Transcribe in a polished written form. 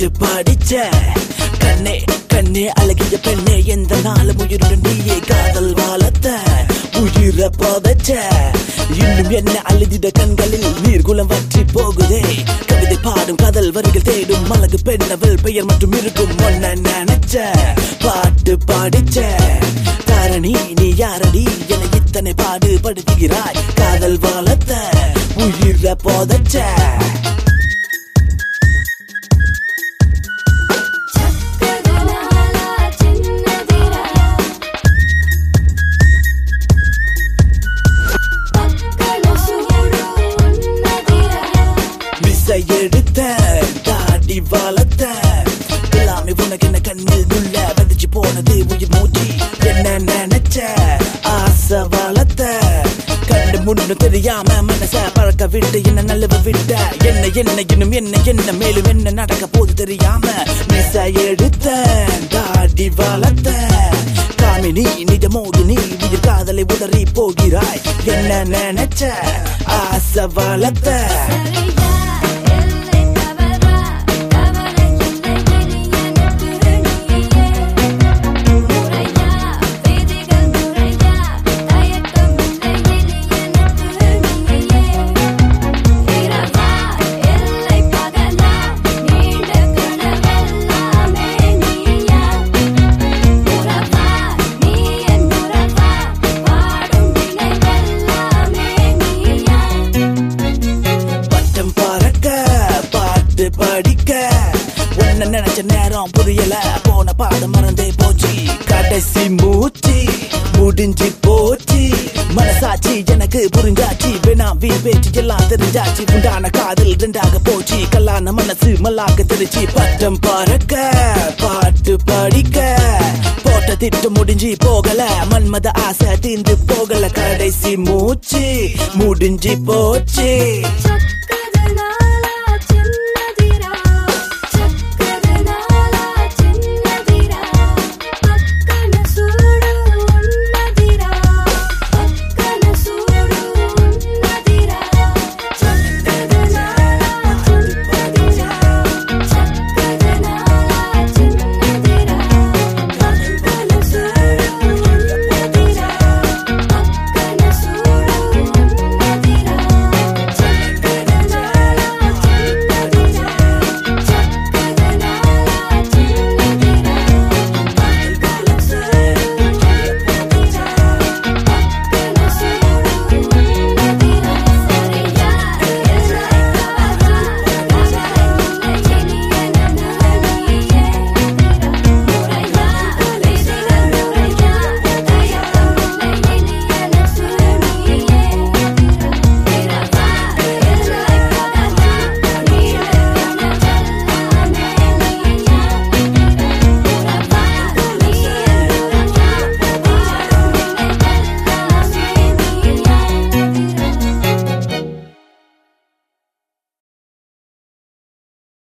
பாட்டு பாடிச்ச கண்ணே கண்ணே அழகிய பெண்ணே எந்த நாளும் உயிருடன் நீயே காதல் வாழத்த உயிர போதச்ச இன்னும் என்ன அழுதிட கண்களில் நீர்குளம் வற்றி போகுதே கவிதை பாடும் காதல் வரிகள் தேடும் மலகு பெண்ணவள் பெயர் மட்டும் இருக்கும் ஒன்ன நினைச்ச பாட்டு பாடிச்ச தாரணி நீ யாரடி என இத்தனை பாடுபடுத்துகிறாய் காதல் வாழத்த உயிர போதச்ச எடுத்த தாடி வளர்த்த எல்லாமே உனக்கு என்ன கண்ணில் உள்ள விதைச்சு போனது உயிர் மூச்சு என்ன நினைச்ச ஆசை வளர்த்த கண்டு முன்னு தெரியாம மனச பழக்க விட்டு என்ன நல்லவ விட்ட என்ன என்ன இன்னும் என்ன என்ன மேலும் என்ன நடக்க போது தெரியாம மிச எடுத்த தாடி வளர்த்த காமினி நிஜமோடு நீ உயிர் காதலை உதறி போகிறாய் என்ன நினைச்ச ஆசை வளர்த்த படிக்க உன்ன நினைச்ச நேரம் புரியல போன பாடம் மறந்தே போச்சு கடைசி மூச்சு முடிஞ்சு போச்சு மனசாட்சி எனக்கு புரிஞ்சாச்சு வேணா வீண் பேச்சு எல்லாம் தெரிஞ்சாச்சு உண்டான காதல் ரெண்டாக போச்சு கல்லான மனசு மல்லாக்க தெரிச்சு பட்டம் பறக்க பாட்டு படிக்க போட்ட திட்டம் முடிஞ்சு போகல மன்மத ஆசை தீர்ந்து போகல கடைசி மூச்சு முடிஞ்சு போச்சு